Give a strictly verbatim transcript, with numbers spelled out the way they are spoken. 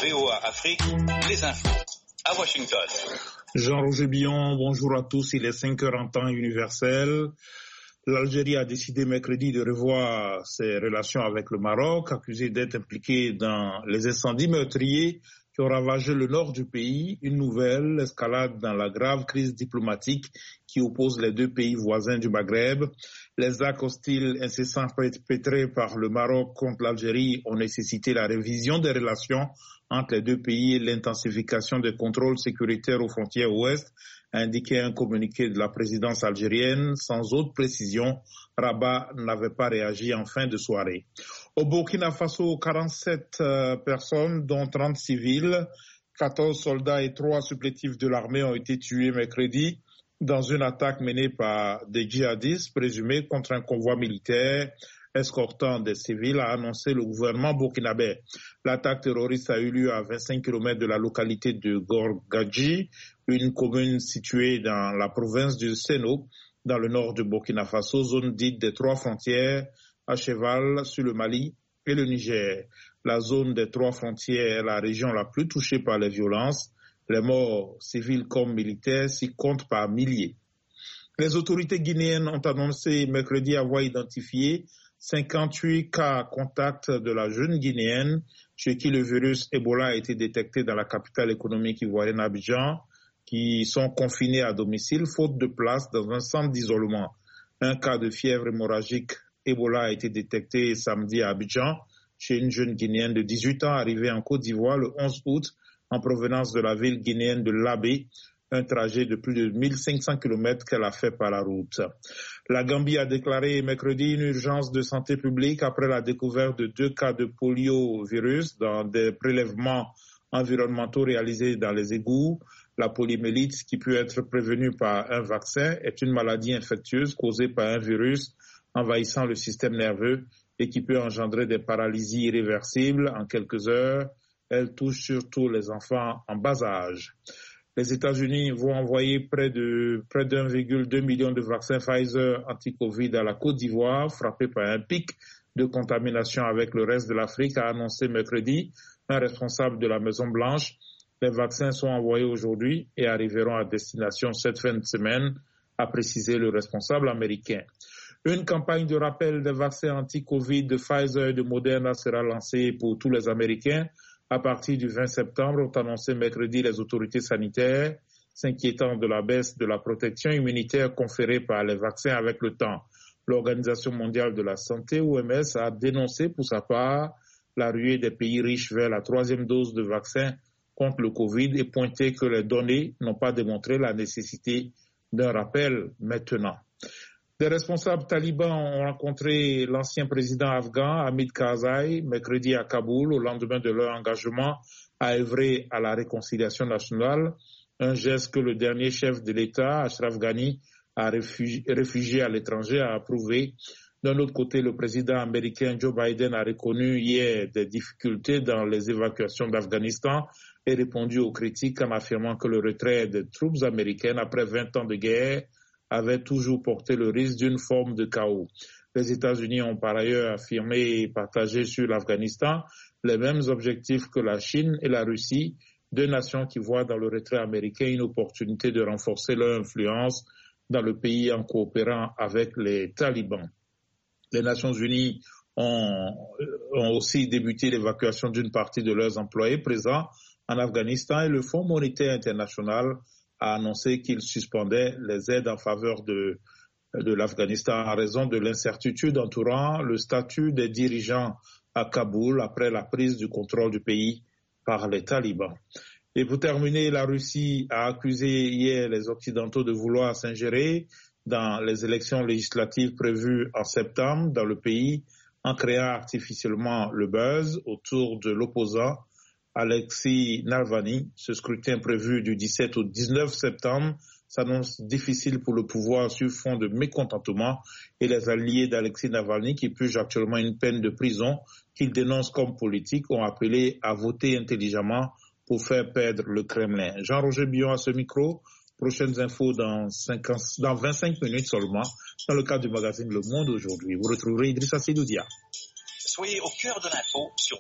V O A Afrique, les infos. À Washington. Jean-Roger Billon, bonjour à tous. Il est cinq heures en temps universel. L'Algérie a décidé mercredi de revoir ses relations avec le Maroc, accusé d'être impliqué dans les incendies meurtriers qui ont ravagé le nord du pays. Une nouvelle escalade dans la grave crise diplomatique qui oppose les deux pays voisins du Maghreb. Les actes hostiles incessants perpétrés par le Maroc contre l'Algérie ont nécessité la révision des relations entre les deux pays et l'intensification des contrôles sécuritaires aux frontières ouest, a indiqué un communiqué de la présidence algérienne. Sans autre précision, Rabat n'avait pas réagi en fin de soirée. Au Burkina Faso, quarante-sept euh, personnes, dont trente civils, quatorze soldats et trois supplétifs de l'armée ont été tués mercredi dans une attaque menée par des djihadistes présumés contre un convoi militaire escortant des civils, a annoncé le gouvernement burkinabé. L'attaque terroriste a eu lieu à vingt-cinq kilomètres de la localité de Gorgadji, une commune située dans la province du Séno, dans le nord du Burkina Faso, zone dite des trois frontières, à cheval sur le Mali et le Niger. La zone des trois frontières est la région la plus touchée par les violences. Les morts civils comme militaires s'y comptent par milliers. Les autorités guinéennes ont annoncé mercredi avoir identifié cinquante-huit cas contacts de la jeune guinéenne chez qui le virus Ebola a été détecté dans la capitale économique ivoirienne Abidjan, qui sont confinés à domicile faute de place dans un centre d'isolement. Un cas de fièvre hémorragique Ebola a été détecté samedi à Abidjan chez une jeune guinéenne de dix-huit ans arrivée en Côte d'Ivoire le onze août en provenance de la ville guinéenne de Labé, un trajet de plus de mille cinq cents kilomètres qu'elle a fait par la route. La Gambie a déclaré mercredi une urgence de santé publique après la découverte de deux cas de poliovirus dans des prélèvements environnementaux réalisés dans les égouts. La poliomyélite, qui peut être prévenue par un vaccin, est une maladie infectieuse causée par un virus envahissant le système nerveux et qui peut engendrer des paralysies irréversibles en quelques heures. Elle touche surtout les enfants en bas âge. Les États-Unis vont envoyer près de près d'un virgule deux million de vaccins Pfizer anti-Covid à la Côte d'Ivoire, frappée par un pic de contamination avec le reste de l'Afrique, a annoncé mercredi un responsable de la Maison-Blanche. Les vaccins sont envoyés aujourd'hui et arriveront à destination cette fin de semaine, a précisé le responsable américain. Une campagne de rappel des vaccins anti-Covid de Pfizer et de Moderna sera lancée pour tous les Américains à partir du vingt septembre, ont annoncé mercredi les autorités sanitaires, s'inquiétant de la baisse de la protection immunitaire conférée par les vaccins avec le temps. L'Organisation mondiale de la santé, O M S, a dénoncé pour sa part la ruée des pays riches vers la troisième dose de vaccin contre le Covid et pointé que les données n'ont pas démontré la nécessité d'un rappel maintenant. Des responsables talibans ont rencontré l'ancien président afghan Hamid Karzai mercredi à Kaboul au lendemain de leur engagement à œuvrer à la réconciliation nationale, un geste que le dernier chef de l'État, Ashraf Ghani, a réfugié, réfugié à l'étranger, a approuvé. D'un autre côté, le président américain Joe Biden a reconnu hier des difficultés dans les évacuations d'Afghanistan et répondu aux critiques en affirmant que le retrait des troupes américaines après vingt ans de guerre avait toujours porté le risque d'une forme de chaos. Les États-Unis ont par ailleurs affirmé et partagé sur l'Afghanistan les mêmes objectifs que la Chine et la Russie, deux nations qui voient dans le retrait américain une opportunité de renforcer leur influence dans le pays en coopérant avec les talibans. Les Nations Unies ont, ont aussi débuté l'évacuation d'une partie de leurs employés présents en Afghanistan et le Fonds monétaire international a annoncé qu'il suspendait les aides en faveur de, de l'Afghanistan en raison de l'incertitude entourant le statut des dirigeants à Kaboul après la prise du contrôle du pays par les talibans. Et pour terminer, la Russie a accusé hier les Occidentaux de vouloir s'ingérer dans les élections législatives prévues en septembre dans le pays en créant artificiellement le buzz autour de l'opposant Alexei Navalny. Ce scrutin prévu du dix-sept au dix-neuf septembre s'annonce difficile pour le pouvoir sur fond de mécontentement et les alliés d'Alexei Navalny qui purgent actuellement une peine de prison qu'ils dénoncent comme politique ont appelé à voter intelligemment pour faire perdre le Kremlin. Jean-Roger Billon à ce micro. Prochaines infos dans, cinquante, dans vingt-cinq minutes seulement dans le cadre du magazine Le Monde aujourd'hui. Vous retrouverez Idrissa Sidoudia. Soyez au cœur de l'info sur